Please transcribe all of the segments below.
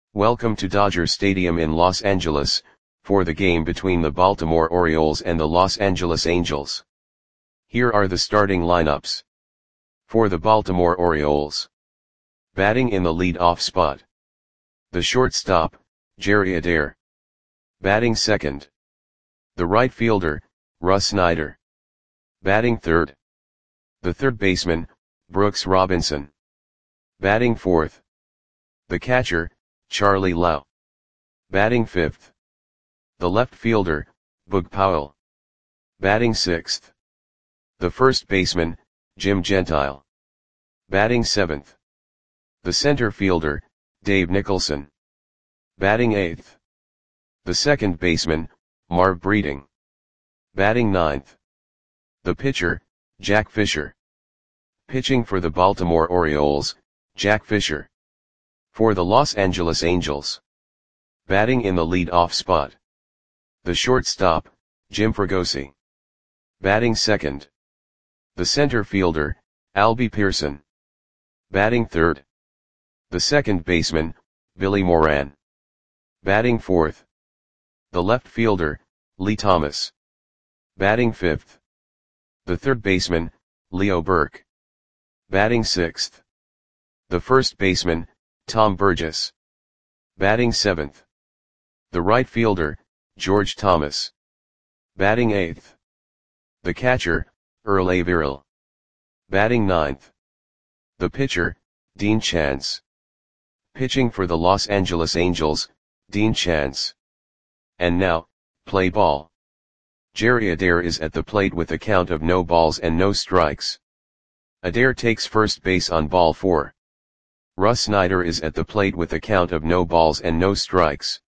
Welcome to Dodger Stadium in Los Angeles, for the game between the Baltimore Orioles and the Los Angeles Angels. Here are the starting lineups. For the Baltimore Orioles. Batting in the lead-off spot. The shortstop, Jerry Adair. Batting second. The right fielder, Russ Snyder. Batting third. The third baseman, Brooks Robinson. Batting fourth. The catcher, Charlie Lau. Batting fifth. The left fielder, Boog Powell. Batting sixth. The first baseman, Jim Gentile. Batting seventh. The center fielder, Dave Nicholson. Batting eighth. The second baseman, Marv Breeding. Batting ninth. The pitcher, Jack Fisher. Pitching for the Baltimore Orioles, Jack Fisher. For the Los Angeles Angels. Batting in the lead-off spot. The shortstop, Jim Fregosi. Batting second. The center fielder, Albie Pearson. Batting third. The second baseman, Billy Moran. Batting fourth. The left fielder, Lee Thomas. Batting fifth. The third baseman, Leo Burke. Batting sixth. The first baseman, Tom Burgess. Batting seventh. The right fielder, George Thomas. Batting eighth. The catcher, Earl Averill. Batting ninth. The pitcher, Dean Chance. Pitching for the Los Angeles Angels, Dean Chance. And now, play ball. Jerry Adair is at the plate with a count of no balls and no strikes. Adair takes first base on ball 4. Russ Snyder is at the plate with a count of no balls and no strikes.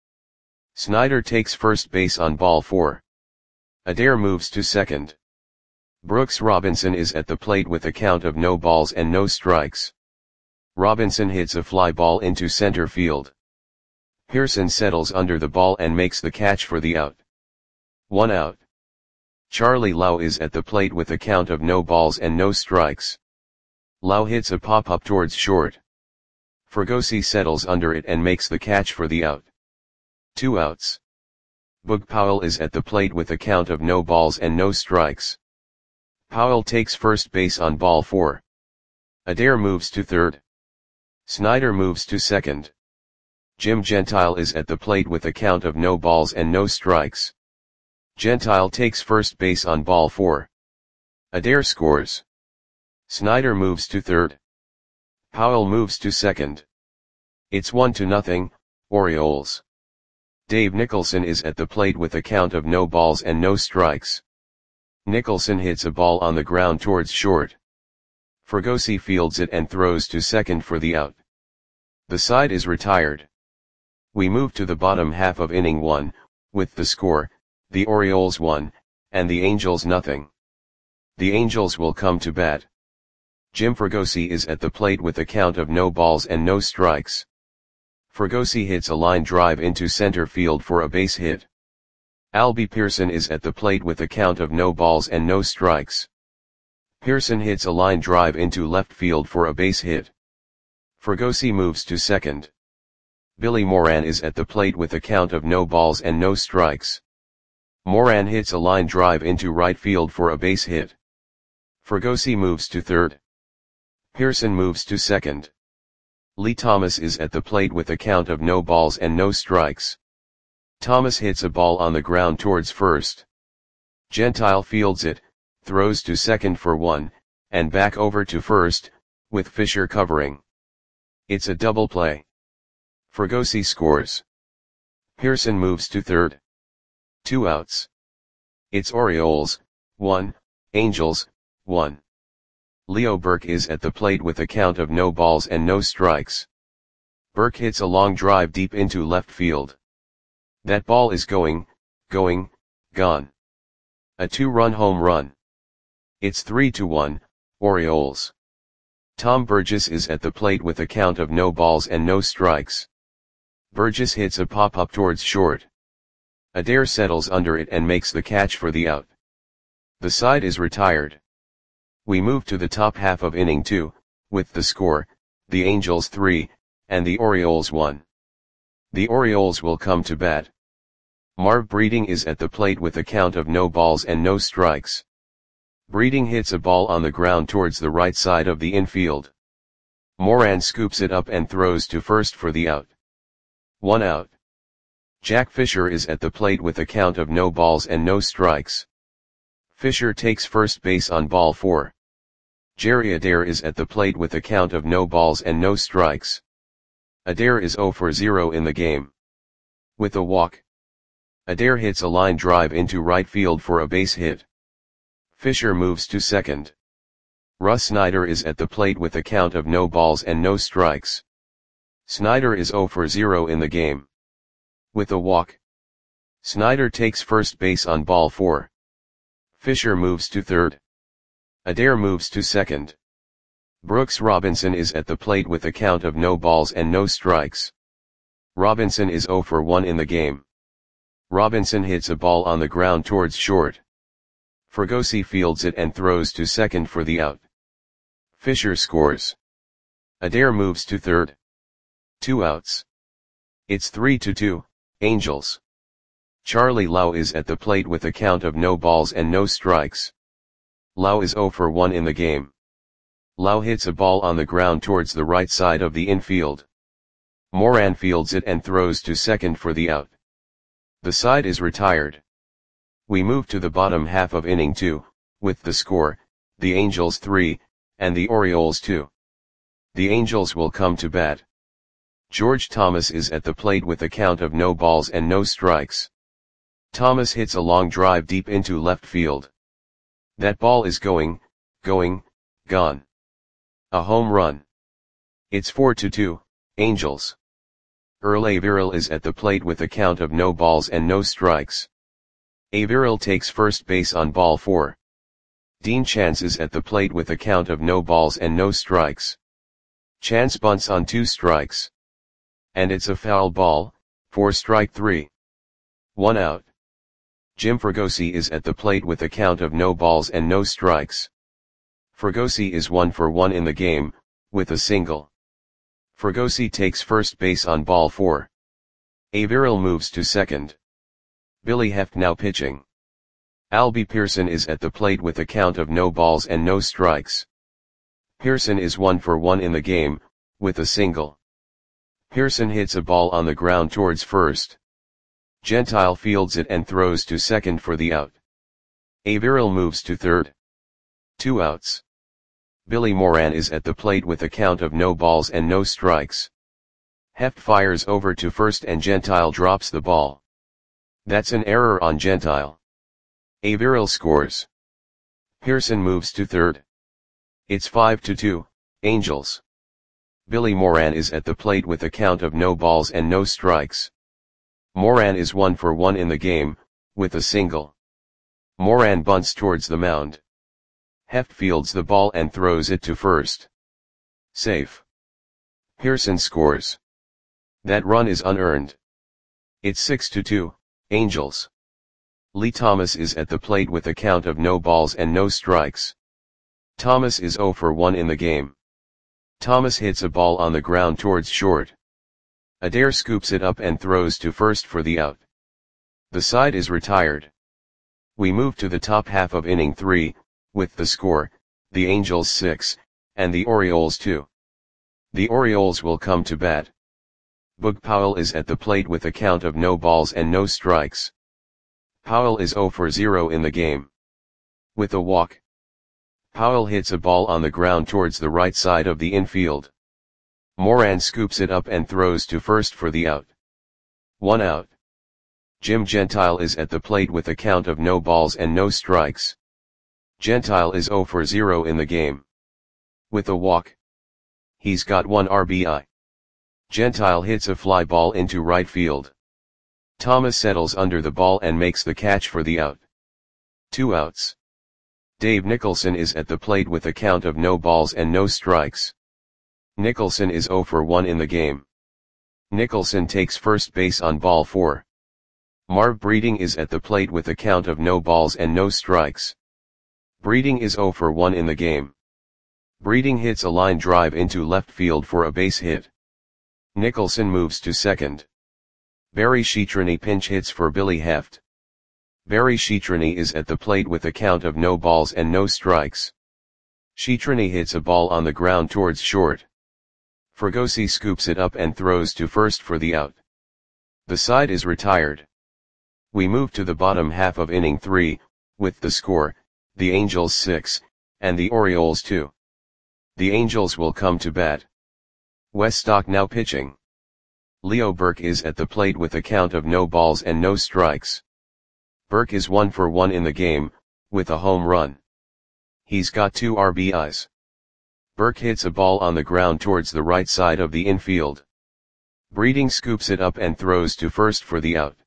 Snyder takes first base on ball 4. Adair moves to second. Brooks Robinson is at the plate with a count of no balls and no strikes. Robinson hits a fly ball into center field. Pearson settles under the ball and makes the catch for the out. 1 out. Charlie Lau is at the plate with a count of no balls and no strikes. Lau hits a pop-up towards short. Fregosi settles under it and makes the catch for the out. 2 outs. Boog Powell is at the plate with a count of no balls and no strikes. Powell takes first base on ball 4. Adair moves to third. Snyder moves to second. Jim Gentile is at the plate with a count of no balls and no strikes. Gentile takes first base on ball 4. Adair scores. Snyder moves to third. Powell moves to second. It's 1-0, Orioles. Dave Nicholson is at the plate with a count of no balls and no strikes. Nicholson hits a ball on the ground towards short. Fregosi fields it and throws to second for the out. The side is retired. We move to the bottom half of inning 1, with the score, the Orioles 1, and the Angels 0. The Angels will come to bat. Jim Fregosi is at the plate with a count of no balls and no strikes. Fregosi hits a line drive into center field for a base hit. Albie Pearson is at the plate with a count of no balls and no strikes. Pearson hits a line drive into left field for a base hit. Fregosi moves to second. Billy Moran is at the plate with a count of no balls and no strikes. Moran hits a line drive into right field for a base hit. Fregosi moves to third. Pearson moves to second. Lee Thomas is at the plate with a count of no balls and no strikes. Thomas hits a ball on the ground towards first. Gentile fields it, throws to second for 1, and back over to first, with Fisher covering. It's a double play. Fregosi scores. Pearson moves to third. 2 outs. It's Orioles 1, Angels 1. Leo Burke is at the plate with a count of no balls and no strikes. Burke hits a long drive deep into left field. That ball is gone. A 2-run home run. It's 3-1, Orioles. Tom Burgess is at the plate with a count of no balls and no strikes. Burgess hits a pop-up towards short. Adair settles under it and makes the catch for the out. The side is retired. We move to the top half of inning 2, with the score, the Angels 3, and the Orioles 1. The Orioles will come to bat. Marv Breeding is at the plate with a count of no balls and no strikes. Breeding hits a ball on the ground towards the right side of the infield. Moran scoops it up and throws to first for the out. 1 out. Jack Fisher is at the plate with a count of no balls and no strikes. Fisher takes first base on ball 4. Jerry Adair is at the plate with a count of no balls and no strikes. Adair is 0 for 0 in the game. With a walk, Adair hits a line drive into right field for a base hit. Fisher moves to second. Russ Snyder is at the plate with a count of no balls and no strikes. Snyder is 0 for 0 in the game. With a walk, Snyder takes first base on ball 4. Fisher moves to third. Adair moves to second. Brooks Robinson is at the plate with a count of no balls and no strikes. Robinson is 0 for 1 in the game. Robinson hits a ball on the ground towards short. Fregosi fields it and throws to second for the out. Fisher scores. Adair moves to third. 2 outs. It's 3-2, Angels. Charlie Lau is at the plate with a count of no balls and no strikes. Lau is 0 for 1 in the game. Lau hits a ball on the ground towards the right side of the infield. Moran fields it and throws to second for the out. The side is retired. We move to the bottom half of inning 2, with the score, the Angels 3, and the Orioles 2. The Angels will come to bat. George Thomas is at the plate with a count of no balls and no strikes. Thomas hits a long drive deep into left field. That ball is going, gone. A home run. It's 4-2, Angels. Earl Averill is at the plate with a count of no balls and no strikes. Averill takes first base on ball 4. Dean Chance is at the plate with a count of no balls and no strikes. Chance bunts on 2 strikes. And it's a foul ball, for strike 3. 1 out. Jim Fregosi is at the plate with a count of no balls and no strikes. Fregosi is 1 for 1 in the game, with a single. Fregosi takes first base on ball 4. Averill moves to second. Billy Heft now pitching. Albie Pearson is at the plate with a count of no balls and no strikes. Pearson is 1 for 1 in the game, with a single. Pearson hits a ball on the ground towards first. Gentile fields it and throws to second for the out. Averill moves to third. 2 outs. Billy Moran is at the plate with a count of no balls and no strikes. Heft fires over to first and Gentile drops the ball. That's an error on Gentile. Averill scores. Pearson moves to third. It's 5-2, Angels. Billy Moran is at the plate with a count of no balls and no strikes. Moran is 1 for 1 in the game, with a single. Moran bunts towards the mound. Heft fields the ball and throws it to first. Safe. Pearson scores. That run is unearned. It's 6-2, Angels. Lee Thomas is at the plate with a count of no balls and no strikes. Thomas is 0 for 1 in the game. Thomas hits a ball on the ground towards short. Adair scoops it up and throws to first for the out. The side is retired. We move to the top half of inning 3, with the score, the Angels 6, and the Orioles 2. The Orioles will come to bat. Boog Powell is at the plate with a count of no balls and no strikes. Powell is 0 for 0 in the game. With a walk, Powell hits a ball on the ground towards the right side of the infield. Moran scoops it up and throws to first for the out. 1 out. Jim Gentile is at the plate with a count of no balls and no strikes. Gentile is 0 for 0 in the game. With a walk, he's got 1 RBI. Gentile hits a fly ball into right field. Thomas settles under the ball and makes the catch for the out. 2 outs. Dave Nicholson is at the plate with a count of no balls and no strikes. Nicholson is 0 for 1 in the game. Nicholson takes first base on ball 4. Marv Breeding is at the plate with a count of no balls and no strikes. Breeding is 0 for 1 in the game. Breeding hits a line drive into left field for a base hit. Nicholson moves to second. Barry Sheetrani pinch hits for Billy Heft. Barry Sheetrani is at the plate with a count of no balls and no strikes. Sheetrani hits a ball on the ground towards short. Fregosi scoops it up and throws to first for the out. The side is retired. We move to the bottom half of inning 3, with the score, the Angels 6, and the Orioles 2. The Angels will come to bat. Wes Stock now pitching. Leo Burke is at the plate with a count of no balls and no strikes. Burke is 1 for 1 in the game, with a home run. He's got 2 RBIs. Burke hits a ball on the ground towards the right side of the infield. Breeding scoops it up and throws to first for the out.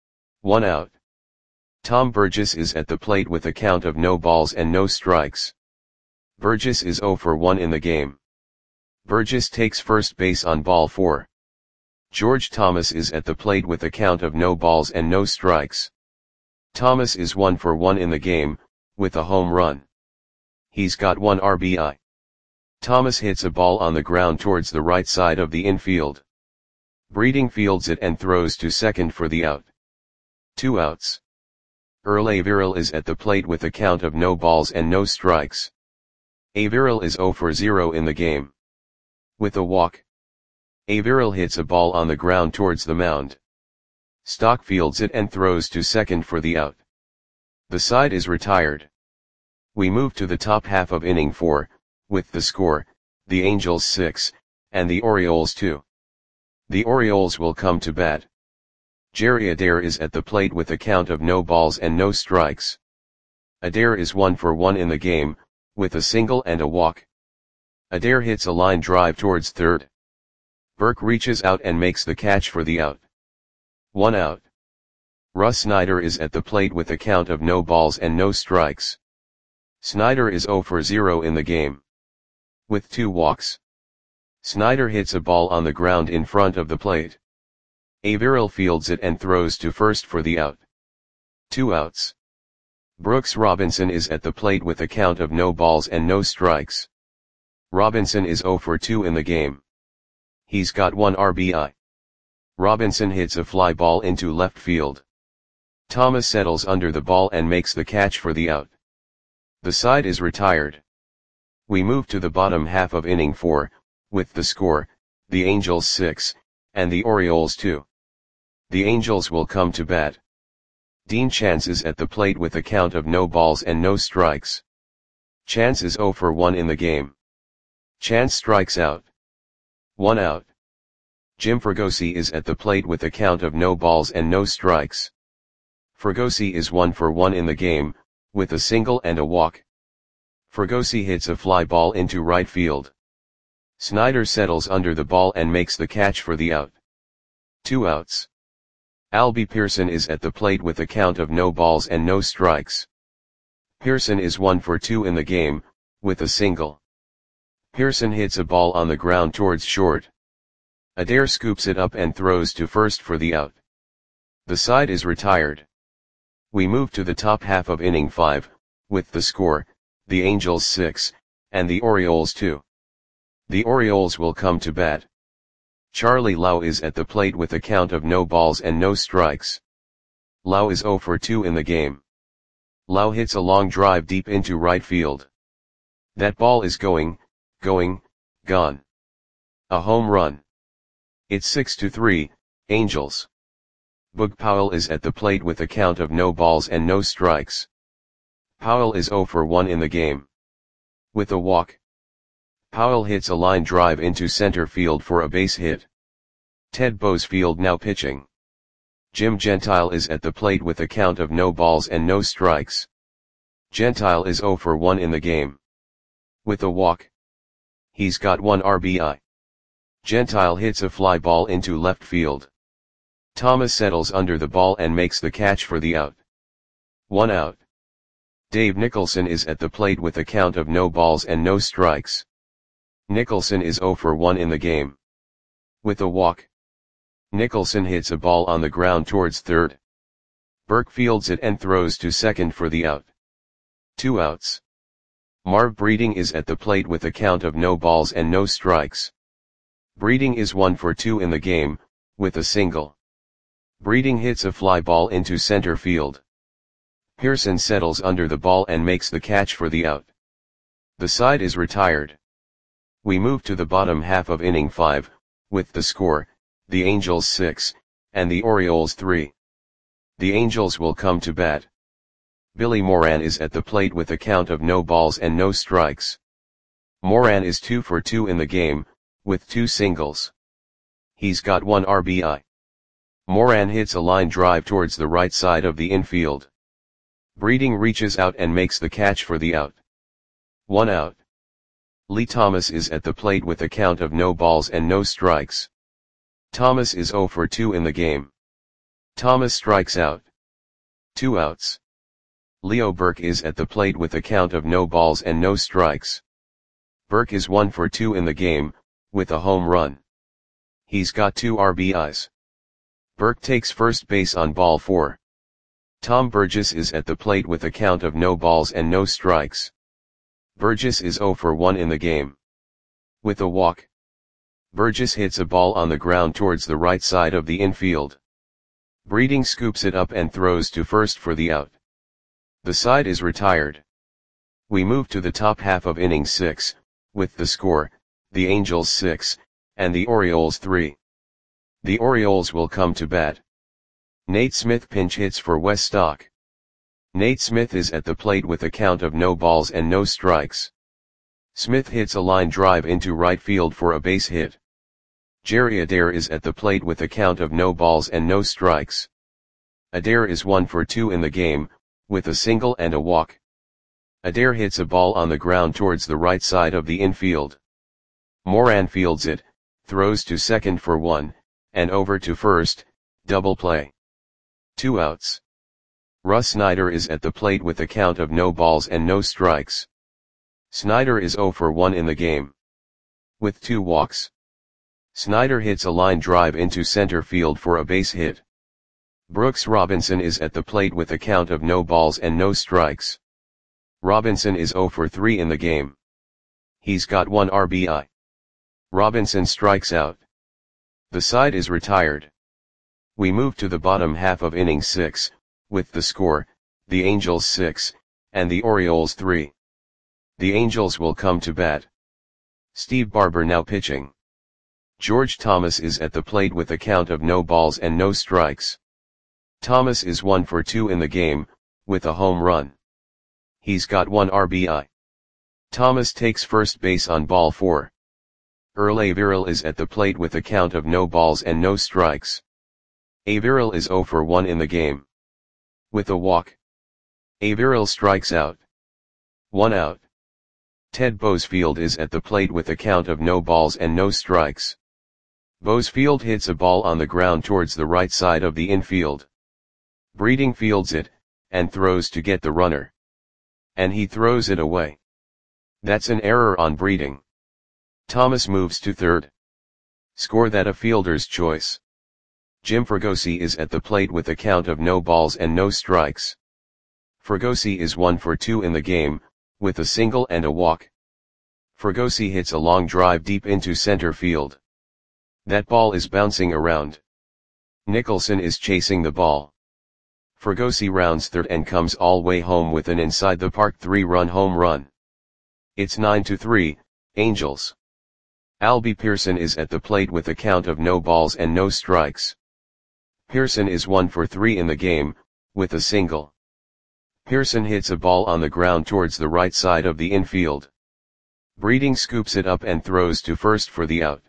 1 out. Tom Burgess is at the plate with a count of no balls and no strikes. Burgess is 0 for 1 in the game. Burgess takes first base on ball 4. George Thomas is at the plate with a count of no balls and no strikes. Thomas is 1 for 1 in the game, with a home run. He's got 1 RBI. Thomas hits a ball on the ground towards the right side of the infield. Breeding fields it and throws to second for the out. 2 outs. Earl Averill is at the plate with a count of no balls and no strikes. Averill is 0 for 0 in the game. With a walk. Averill hits a ball on the ground towards the mound. Stock fields it and throws to second for the out. The side is retired. We move to the top half of inning 4, with the score, the Angels 6, and the Orioles 2. The Orioles will come to bat. Jerry Adair is at the plate with a count of no balls and no strikes. Adair is 1 for 1 in the game, with a single and a walk. Adair hits a line drive towards third. Burke reaches out and makes the catch for the out. 1 out. Russ Snyder is at the plate with a count of no balls and no strikes. Snyder is 0 for 0 in the game. With 2 walks. Snyder hits a ball on the ground in front of the plate. Averill fields it and throws to first for the out. 2 outs. Brooks Robinson is at the plate with a count of no balls and no strikes. Robinson is 0 for 2 in the game. He's got 1 RBI. Robinson hits a fly ball into left field. Thomas settles under the ball and makes the catch for the out. The side is retired. We move to the bottom half of inning 4, with the score, the Angels 6, and the Orioles 2. The Angels will come to bat. Dean Chance is at the plate with a count of no balls and no strikes. Chance is 0 for 1 in the game. Chance strikes out. 1 out. Jim Fregosi is at the plate with a count of no balls and no strikes. Fregosi is 1 for 1 in the game, with a single and a walk. Fregosi hits a fly ball into right field. Snyder settles under the ball and makes the catch for the out. 2 outs. Albie Pearson is at the plate with a count of no balls and no strikes. Pearson is 1 for 2 in the game, with a single. Pearson hits a ball on the ground towards short. Adair scoops it up and throws to first for the out. The side is retired. We move to the top half of inning 5, with the score, the Angels 6, and the Orioles 2. The Orioles will come to bat. Charlie Lau is at the plate with a count of no balls and no strikes. Lau is 0 for 2 in the game. Lau hits a long drive deep into right field. That ball is gone. A home run. It's 6-3, Angels. Boog Powell is at the plate with a count of no balls and no strikes. Powell is 0 for 1 in the game. With a walk. Powell hits a line drive into center field for a base hit. Ted Boesfield now pitching. Jim Gentile is at the plate with a count of no balls and no strikes. Gentile is 0 for 1 in the game. With a walk. He's got 1 RBI. Gentile hits a fly ball into left field. Thomas settles under the ball and makes the catch for the out. 1 out. Dave Nicholson is at the plate with a count of no balls and no strikes. Nicholson is 0 for 1 in the game. With a walk. Nicholson hits a ball on the ground towards third. Burke fields it and throws to second for the out. 2 outs. Marv Breeding is at the plate with a count of no balls and no strikes. Breeding is 1 for 2 in the game, with a single. Breeding hits a fly ball into center field. Pearson settles under the ball and makes the catch for the out. The side is retired. We move to the bottom half of inning 5, with the score, the Angels 6, and the Orioles 3. The Angels will come to bat. Billy Moran is at the plate with a count of no balls and no strikes. Moran is 2 for 2 in the game, with 2 singles. He's got 1 RBI. Moran hits a line drive towards the right side of the infield. Breeding reaches out and makes the catch for the out. 1 out. Lee Thomas is at the plate with a count of no balls and no strikes. Thomas is 0 for 2 in the game. Thomas strikes out. 2 outs. Leo Burke is at the plate with a count of no balls and no strikes. Burke is 1 for 2 in the game, with a home run. He's got 2 RBIs. Burke takes first base on ball 4. Tom Burgess is at the plate with a count of no balls and no strikes. Burgess is 0 for 1 in the game. With a walk. Burgess hits a ball on the ground towards the right side of the infield. Breeding scoops it up and throws to first for the out. The side is retired. We move to the top half of inning 6, with the score, the Angels 6, and the Orioles 3. The Orioles will come to bat. Nate Smith pinch hits for Wes Stock. Nate Smith is at the plate with a count of no balls and no strikes. Smith hits a line drive into right field for a base hit. Jerry Adair is at the plate with a count of no balls and no strikes. Adair is 1 for 2 in the game, with a single and a walk. Adair hits a ball on the ground towards the right side of the infield. Moran fields it, throws to second for 1, and over to first, double play. 2 outs. Russ Snyder is at the plate with a count of no balls and no strikes. Snyder is 0 for 1 in the game. With 2 walks. Snyder hits a line drive into center field for a base hit. Brooks Robinson is at the plate with a count of no balls and no strikes. Robinson is 0 for 3 in the game. He's got 1 RBI. Robinson strikes out. The side is retired. We move to the bottom half of inning 6, with the score, the Angels 6, and the Orioles 3. The Angels will come to bat. Steve Barber now pitching. George Thomas is at the plate with a count of no balls and no strikes. Thomas is 1 for 2 in the game, with a home run. He's got 1 RBI. Thomas takes first base on ball 4. Earl Averill is at the plate with a count of no balls and no strikes. Averill is 0 for 1 in the game. With a walk. Averill strikes out. 1 out. Ted Boesfield is at the plate with a count of no balls and no strikes. Boesfield hits a ball on the ground towards the right side of the infield. Breeding fields it, and throws to get the runner. And he throws it away. That's an error on Breeding. Thomas moves to third. Score that a fielder's choice. Jim Fregosi is at the plate with a count of no balls and no strikes. Fregosi is 1 for 2 in the game, with a single and a walk. Fregosi hits a long drive deep into center field. That ball is bouncing around. Nicholson is chasing the ball. Fregosi rounds third and comes all way home with an inside the park 3-run home run. It's 9-3, Angels. Albie Pearson is at the plate with a count of no balls and no strikes. Pearson is 1 for 3 in the game, with a single. Pearson hits a ball on the ground towards the right side of the infield. Breeding scoops it up and throws to first for the out.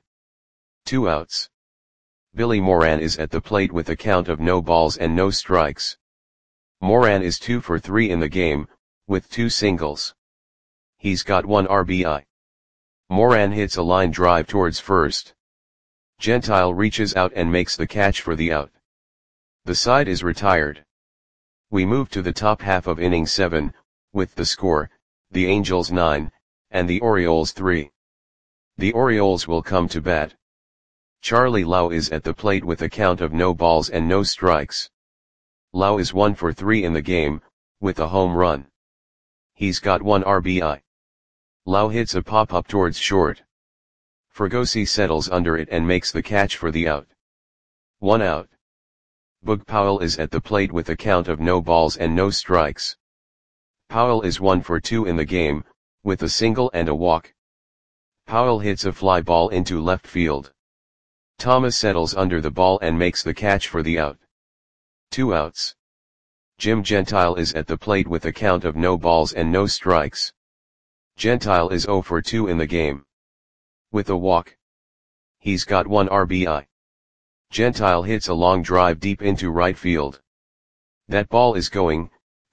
2 outs. Billy Moran is at the plate with a count of no balls and no strikes. Moran is 2 for 3 in the game, with 2 singles. He's got 1 RBI. Moran hits a line drive towards first. Gentile reaches out and makes the catch for the out. The side is retired. We move to the top half of inning 7, with the score, the Angels 9, and the Orioles 3. The Orioles will come to bat. Charlie Lau is at the plate with a count of no balls and no strikes. Lau is 1 for 3 in the game, with a home run. He's got 1 RBI. Lau hits a pop-up towards short. Fregosi settles under it and makes the catch for the out. 1 out. Boog Powell is at the plate with a count of no balls and no strikes. Powell is 1 for 2 in the game, with a single and a walk. Powell hits a fly ball into left field. Thomas settles under the ball and makes the catch for the out. 2 outs. Jim Gentile is at the plate with a count of no balls and no strikes. Gentile is 0 for 2 in the game. With a walk. He's got 1 RBI. Gentile hits a long drive deep into right field. That ball is gone.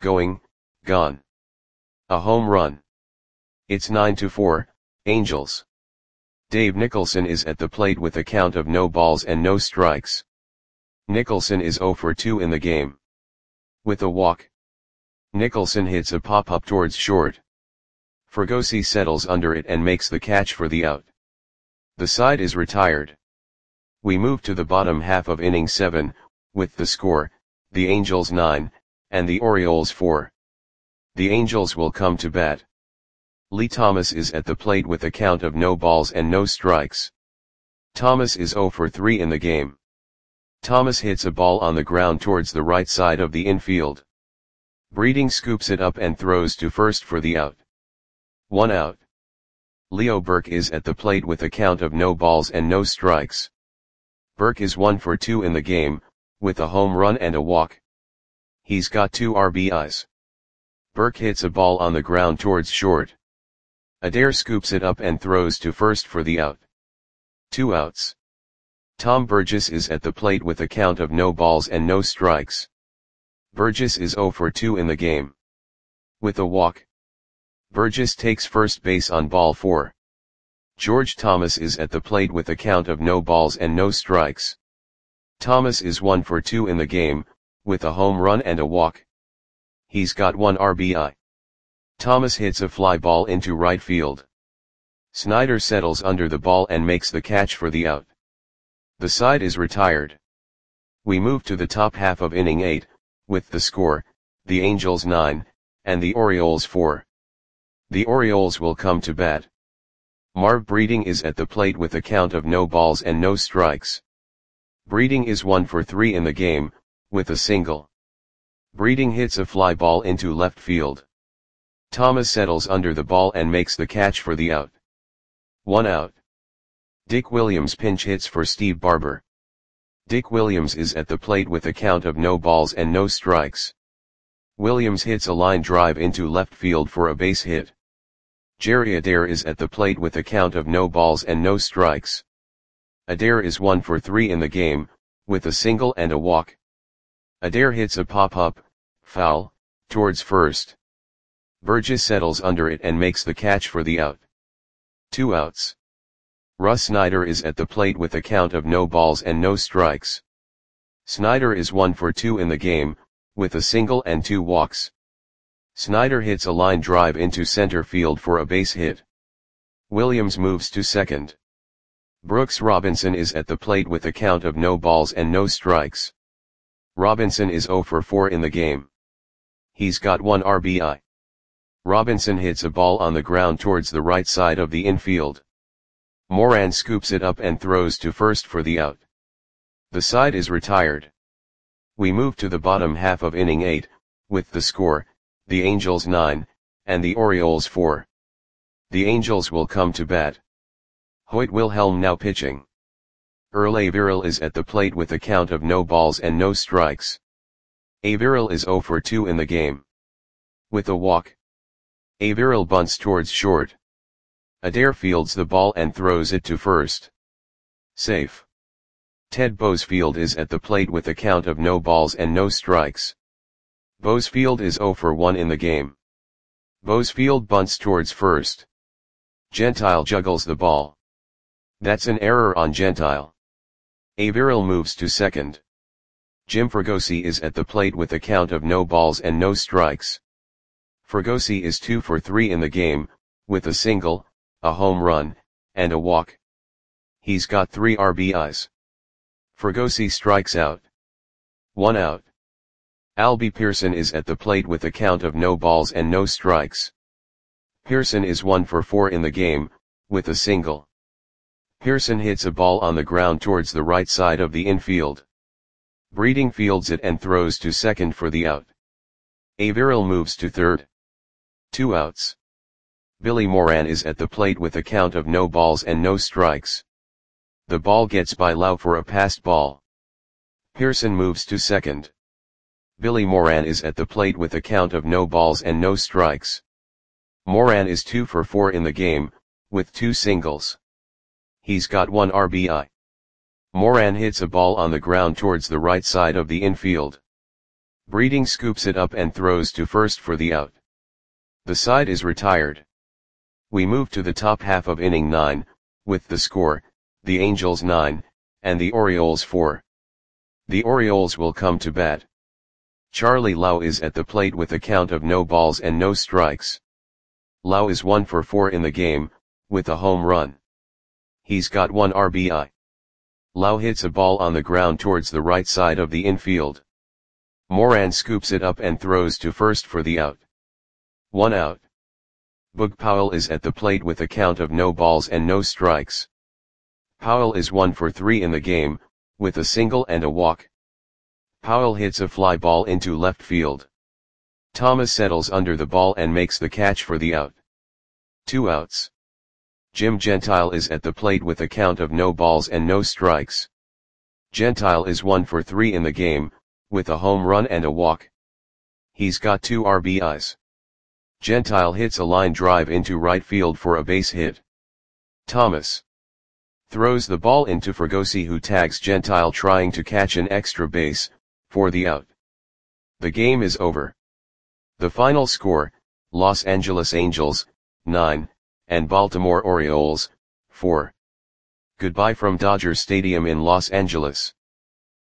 A home run. It's 9-4, Angels. Dave Nicholson is at the plate with a count of no balls and no strikes. Nicholson is 0 for 2 in the game. With a walk. Nicholson hits a pop-up towards short. Fregosi settles under it and makes the catch for the out. The side is retired. We move to the bottom half of inning 7, with the score, the Angels 9, and the Orioles 4. The Angels will come to bat. Lee Thomas is at the plate with a count of no balls and no strikes. Thomas is 0 for 3 in the game. Thomas hits a ball on the ground towards the right side of the infield. Breeding scoops it up and throws to first for the out. 1 out. Leo Burke is at the plate with a count of no balls and no strikes. Burke is 1 for 2 in the game, with a home run and a walk. He's got 2 RBIs. Burke hits a ball on the ground towards short. Adair scoops it up and throws to first for the out. 2 outs. Tom Burgess is at the plate with a count of no balls and no strikes. Burgess is 0 for 2 in the game. With a walk. Burgess takes first base on ball 4. George Thomas is at the plate with a count of no balls and no strikes. Thomas is 1 for 2 in the game, with a home run and a walk. He's got 1 RBI. Thomas hits a fly ball into right field. Snyder settles under the ball and makes the catch for the out. The side is retired. We move to the top half of inning 8, with the score, the Angels 9, and the Orioles 4. The Orioles will come to bat. Marv Breeding is at the plate with a count of no balls and no strikes. Breeding is 1 for 3 in the game, with a single. Breeding hits a fly ball into left field. Thomas settles under the ball and makes the catch for the out. 1 out. Dick Williams pinch hits for Steve Barber. Dick Williams is at the plate with a count of no balls and no strikes. Williams hits a line drive into left field for a base hit. Jerry Adair is at the plate with a count of no balls and no strikes. Adair is 1 for 3 in the game, with a single and a walk. Adair hits a pop-up, foul, towards first. Burgess settles under it and makes the catch for the out. 2 outs. Russ Snyder is at the plate with a count of no balls and no strikes. Snyder is 1 for 2 in the game, with a single and 2 walks. Snyder hits a line drive into center field for a base hit. Williams moves to second. Brooks Robinson is at the plate with a count of no balls and no strikes. Robinson is 0 for 4 in the game. He's got 1 RBI. Robinson hits a ball on the ground towards the right side of the infield. Moran scoops it up and throws to first for the out. The side is retired. We move to the bottom half of inning 8, with the score, the Angels 9, and the Orioles 4. The Angels will come to bat. Hoyt Wilhelm now pitching. Earl Averill is at the plate with a count of no balls and no strikes. Averill is 0 for 2 in the game. With a walk. Averill bunts towards short. Adair fields the ball and throws it to first. Safe. Ted Boesfield is at the plate with a count of no balls and no strikes. Boesfield is 0 for 1 in the game. Boesfield bunts towards first. Gentile juggles the ball. That's an error on Gentile. Averill moves to second. Jim Fregosi is at the plate with a count of no balls and no strikes. Fregosi is 2 for 3 in the game, with a single, a home run, and a walk. He's got 3 RBIs. Fregosi strikes out. 1 out. Albie Pearson is at the plate with a count of no balls and no strikes. Pearson is 1 for 4 in the game, with a single. Pearson hits a ball on the ground towards the right side of the infield. Breeding fields it and throws to second for the out. Averill moves to third. 2 outs. Billy Moran is at the plate with a count of no balls and no strikes. The ball gets by Lau for a passed ball. Pearson moves to second. Billy Moran is at the plate with a count of no balls and no strikes. Moran is 2 for 4 in the game, with 2 singles. He's got 1 RBI. Moran hits a ball on the ground towards the right side of the infield. Breeding scoops it up and throws to first for the out. The side is retired. We move to the top half of inning 9, with the score, the Angels 9, and the Orioles 4. The Orioles will come to bat. Charlie Lau is at the plate with a count of no balls and no strikes. Lau is 1 for 4 in the game, with a home run. He's got 1 RBI. Lau hits a ball on the ground towards the right side of the infield. Moran scoops it up and throws to first for the out. 1 out. Boog Powell is at the plate with a count of no balls and no strikes. Powell is 1 for 3 in the game, with a single and a walk. Powell hits a fly ball into left field. Thomas settles under the ball and makes the catch for the out. 2 outs. Jim Gentile is at the plate with a count of no balls and no strikes. Gentile is 1 for 3 in the game, with a home run and a walk. He's got 2 RBIs. Gentile hits a line drive into right field for a base hit. Thomas throws the ball into Fregosi, who tags Gentile trying to catch an extra base, for the out. The game is over. The final score, Los Angeles Angels, 9, and Baltimore Orioles, 4. Goodbye from Dodger Stadium in Los Angeles.